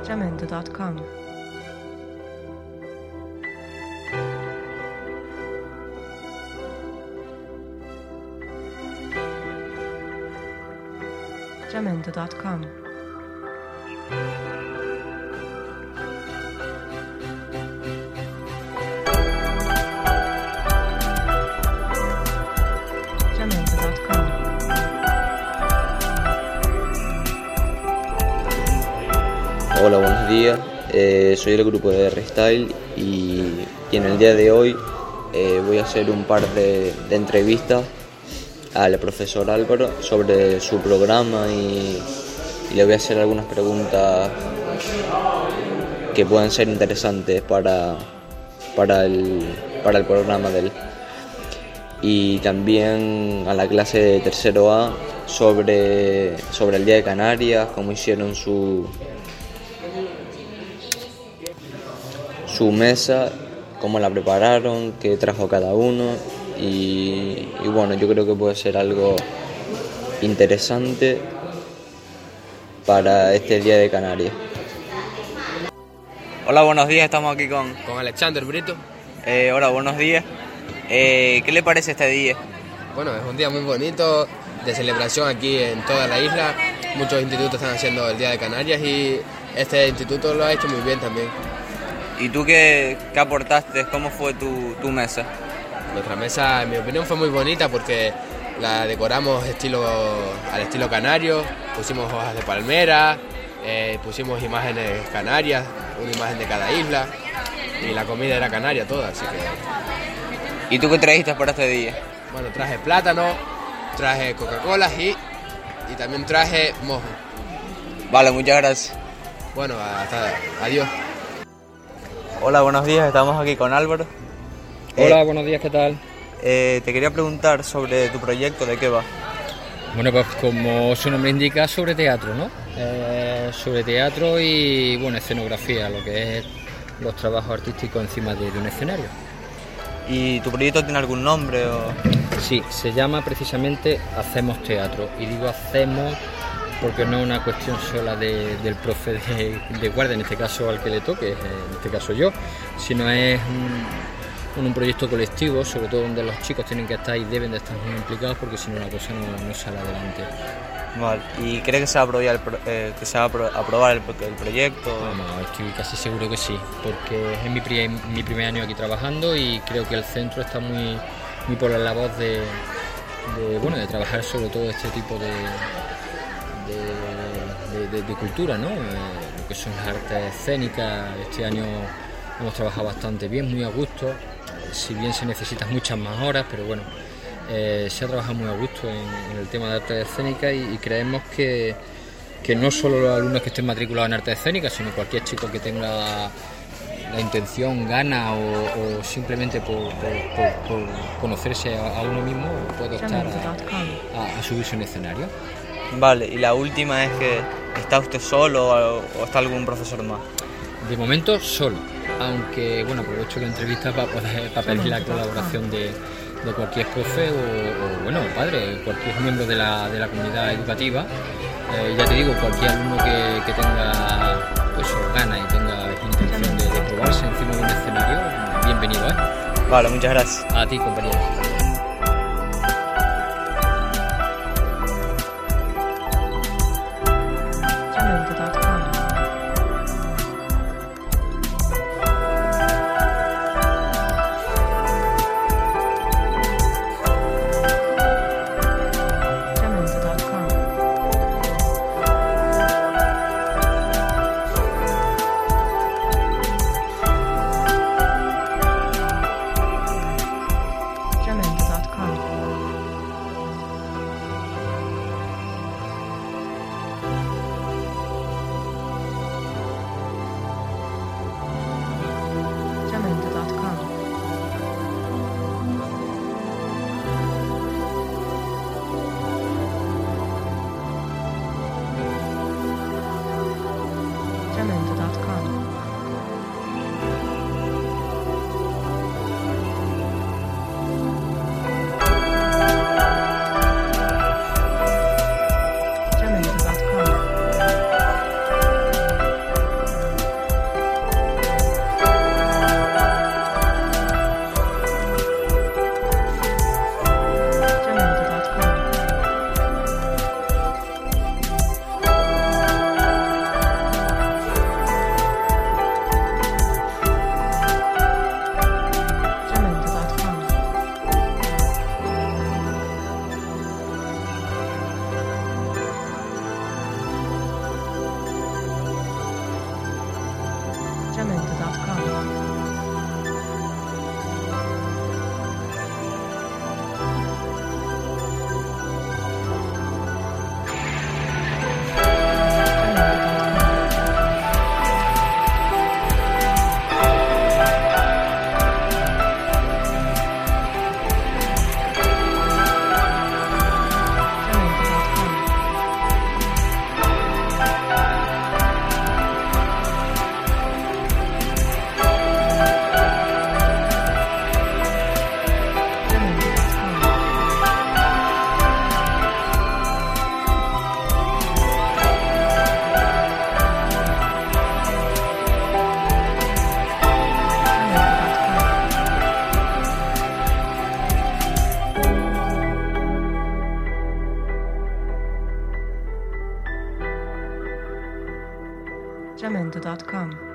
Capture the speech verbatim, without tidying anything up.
jamendo punto com. jamendo punto com. jamendo punto com. Hola, buenos días. Eh, soy del grupo de R-Style y, y en el día de hoy eh, voy a hacer un par de, de entrevistas al profesor Álvaro sobre su programa y, y le voy a hacer algunas preguntas que puedan ser interesantes para, para, el, para el programa de él. Y también a la clase de tercero A sobre, sobre el Día de Canarias, cómo hicieron su, su mesa, cómo la prepararon, qué trajo cada uno y, y bueno, yo creo que puede ser algo interesante para este Día de Canarias. Hola, buenos días, estamos aquí con... Con Alexander Brito. Eh, hola, buenos días. Eh, ¿Qué le parece este día? Bueno, es un día muy bonito de celebración aquí en toda la isla. Muchos institutos están haciendo el Día de Canarias y este instituto lo ha hecho muy bien también. ¿Y tú qué, qué aportaste? ¿Cómo fue tu, tu mesa? Nuestra mesa, en mi opinión, fue muy bonita porque la decoramos estilo, al estilo canario. Pusimos hojas de palmera, eh, pusimos imágenes canarias, una imagen de cada isla y la comida era canaria toda, así que... ¿Y tú qué trajiste para este día? Bueno, traje plátano, traje Coca-Cola y, y también traje mojo. Vale, muchas gracias. Bueno, hasta adiós. Hola, buenos días, estamos aquí con Álvaro. Hola, Eh, buenos días, ¿qué tal? eh, te quería preguntar sobre tu proyecto, ¿de qué va? Bueno, pues como su nombre indica, sobre teatro, ¿no? Eh, sobre teatro y, bueno, escenografía, lo que es los trabajos artísticos encima de, de un escenario. ¿Y tu proyecto tiene algún nombre o...? Sí, se llama precisamente Hacemos Teatro. Y digo hacemos porque no es una cuestión sola de, del profe de, de guardia, en este caso al que le toque, en este caso yo, sino es un, un proyecto colectivo, sobre todo donde los chicos tienen que estar y deben de estar muy implicados porque si no la cosa no, no sale adelante. Vale. ¿Y crees que se va a aprobar el, pro- eh, que se va a apro- aprobar el, pro- el proyecto? Vamos, estoy casi seguro que sí, porque es mi, pri- mi primer año aquí trabajando y creo que el centro está muy, muy por la labor de, de, bueno, de trabajar sobre todo este tipo de, de, de, de- de cultura, ¿no? Eh, lo que son las artes escénicas. Este año hemos trabajado bastante bien, muy a gusto, si bien se necesitan muchas más horas, pero bueno, eh, se ha trabajado muy a gusto en, en el tema de artes escénicas y, y creemos que que no solo los alumnos que estén matriculados en artes escénicas, sino cualquier chico que tenga la intención, gana o, o simplemente por, por, por, por conocerse a, a uno mismo puede estar jamendo punto com. a, a, a subirse a un escenario. Vale, y la última es que ¿está usted solo o, o está algún profesor más? De momento solo, aunque bueno, aprovecho la entrevista para, poder, para pedir la colaboración de, de cualquier profe o, o bueno, padre, cualquier miembro de la, de la comunidad educativa. Eh, ya te digo, cualquier alumno que, que tenga pues ganas y tenga intención de, de probarse encima de un escenario, bienvenido, ¿eh? Vale, muchas gracias. A ti, compañero. jamendo punto com. jamendo punto com. jamendo jamendo dot com.